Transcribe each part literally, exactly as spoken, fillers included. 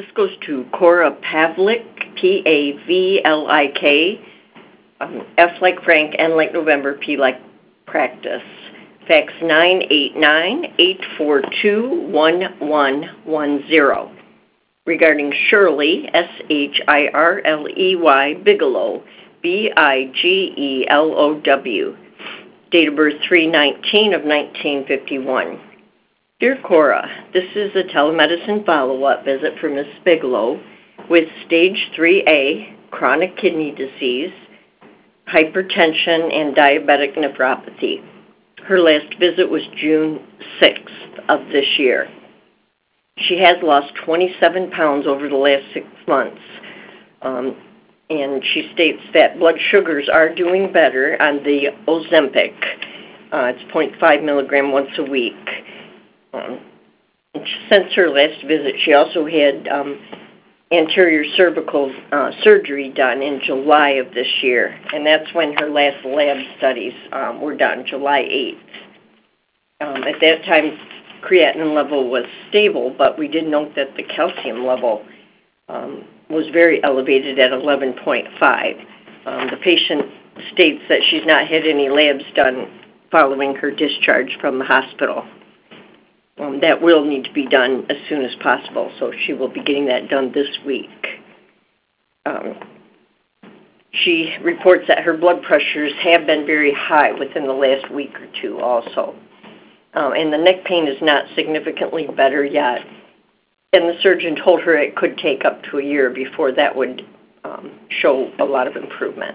This goes to Cora Pavlik, P A V L I K, um, F like Frank, N like November, P like Practice. Fax nine eight nine, eight four two, one one one zero. Regarding Shirley, S H I R L E Y, Bigelow, B I G E L O W. Date of birth three nineteen of nineteen fifty-one. Dear Cora, this is a telemedicine follow-up visit for Miz Bigelow with stage three A, chronic kidney disease, hypertension, and diabetic nephropathy. Her last visit was June sixth of this year. She has lost twenty-seven pounds over the last six months, um, and she states that blood sugars are doing better on the Ozempic. Uh, it's zero point five milligram once a week. Um, since her last visit, she also had um, anterior cervical uh, surgery done in July of this year, and that's when her last lab studies um, were done, July eighth. Um, at that time, creatinine level was stable, but we did note that the calcium level um, was very elevated at eleven point five. Um, the patient states that she's not had any labs done following her discharge from the hospital. Um, that will need to be done as soon as possible, so she will be getting that done this week. Um, she reports that her blood pressures have been very high within the last week or two also. Um, and the neck pain is not significantly better yet. And the surgeon told her it could take up to a year before that would um, show a lot of improvement.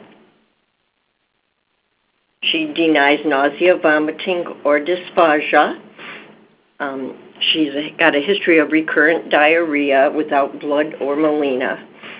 She denies nausea, vomiting, or dysphagia. Um, she's got a history of recurrent diarrhea without blood or melena.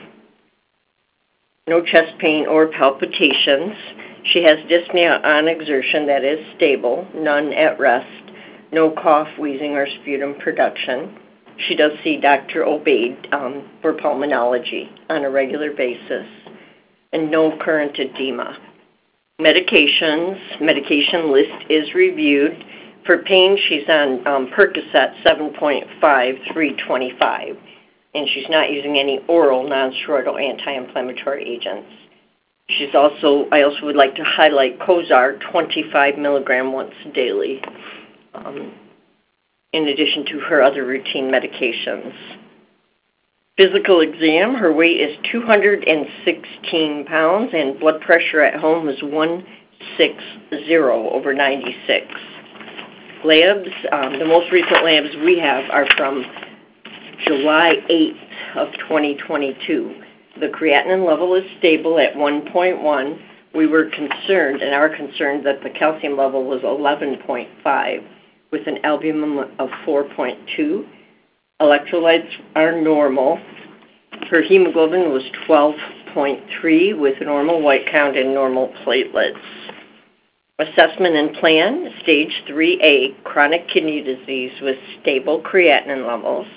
No chest pain or palpitations. She has dyspnea on exertion that is stable, none at rest, no cough, wheezing, or sputum production. She does see Doctor Obaid um, for pulmonology on a regular basis, and no current edema. Medications, medication list is reviewed. For pain, she's on um, Percocet seven point five, three twenty-five, and she's not using any oral nonsteroidal anti-inflammatory agents. She's also, I also would like to highlight Cozar twenty-five milligram once daily, um, in addition to her other routine medications. Physical exam, her weight is two hundred sixteen pounds, and blood pressure at home is one sixty over ninety-six. Labs, um, the most recent labs we have are from July eighth of twenty twenty-two. The creatinine level is stable at one point one. We were concerned and are concerned that the calcium level was eleven point five with an albumin of four point two. Electrolytes are normal. Her hemoglobin was twelve point three with normal white count and normal platelets. Assessment and plan, stage three A, chronic kidney disease with stable creatinine levels.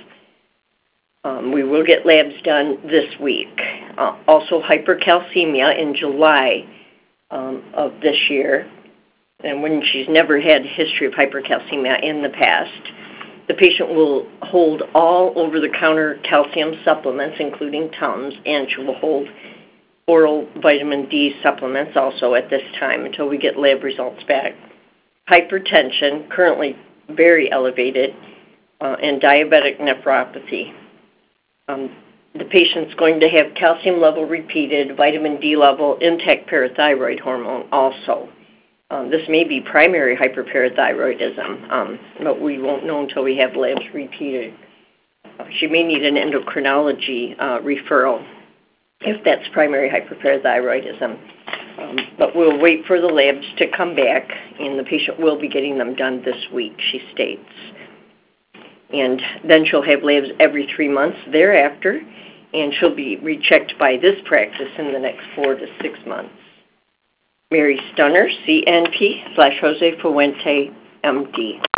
Um, we will get labs done this week. Uh, also hypercalcemia in July um, of this year, and when she's never had a history of hypercalcemia in the past. The patient will hold all over-the-counter calcium supplements, including Tums, and she will hold oral vitamin D supplements also at this time until we get lab results back. Hypertension, currently very elevated, uh, and diabetic nephropathy. Um, the patient's going to have calcium level repeated, vitamin D level, intact parathyroid hormone also. Um, this may be primary hyperparathyroidism, um, but we won't know until we have labs repeated. Uh, she may need an endocrinology uh, referral if that's primary hyperparathyroidism. Um, but we'll wait for the labs to come back, and the patient will be getting them done this week, she states. And then she'll have labs every three months thereafter, and she'll be rechecked by this practice in the next four to six months. Mary Stunner, C N P slash Jose Fuente, M D.